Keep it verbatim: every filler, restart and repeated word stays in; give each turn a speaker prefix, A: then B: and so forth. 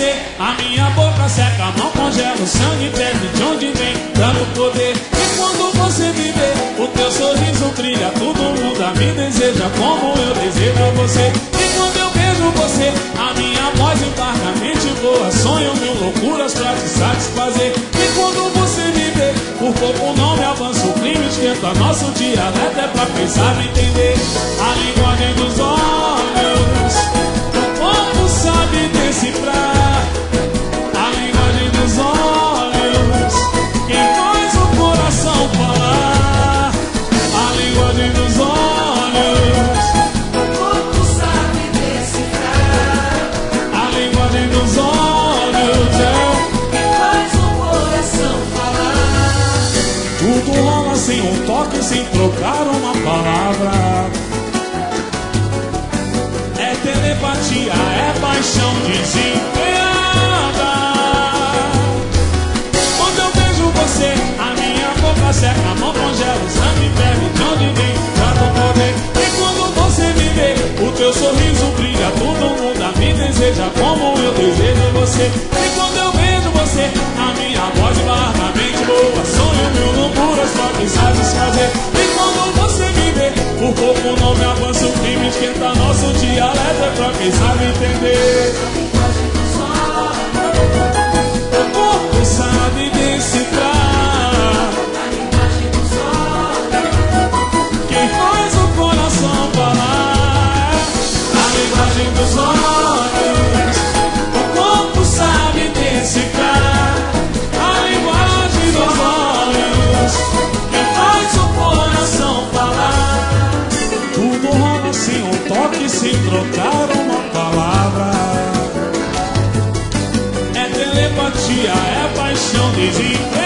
A: você, a minha boca seca, a mão congela, o sangue perde de onde vem tanto poder. E quando você me vê, o teu sorriso brilha, tudo muda, me deseja como eu desejo você. E quando eu vejo você, a minha voz embarga, a mente voa, sonho mil loucuras pra te satisfazer. E quando você me vê, por pouco não me avança, o crime esquenta nosso dialeto, é pra pensar e entender a linguagem dos olhos. O corpo sabe decifrar a linguagem dos olhos. Quem faz o coração falar a linguagem dos olhos.
B: O corpo sabe decifrar
A: A linguagem dos olhos é
B: quem faz o coração falar.
A: tudo rola sem um toque, sem trocar uma palavra. É telepatia, é paixão desenfreada. Quando eu vejo você, a minha boca seca, a mão congela, o sangue perde de onde vem tanto poder. E quando você me vê, o teu sorriso brilha, tudo muda, me deseja como eu desejo você. E quando eu vejo você, a minha voz barra, a mente boa, sonho mil loucuras pra me satisfazer. E quando você me vê, por pouco não me avança, o crime esquenta nosso dialeto, é pra quem sabe entender. O corpo sabe decifrar quem faz o coração falar a linguagem dos olhos. O corpo sabe decifrar a linguagem dos olhos. Quem faz o coração falar. Tudo rola sem um toque, sem trocar uma palavra. É telepatia, é paixão desenfreada.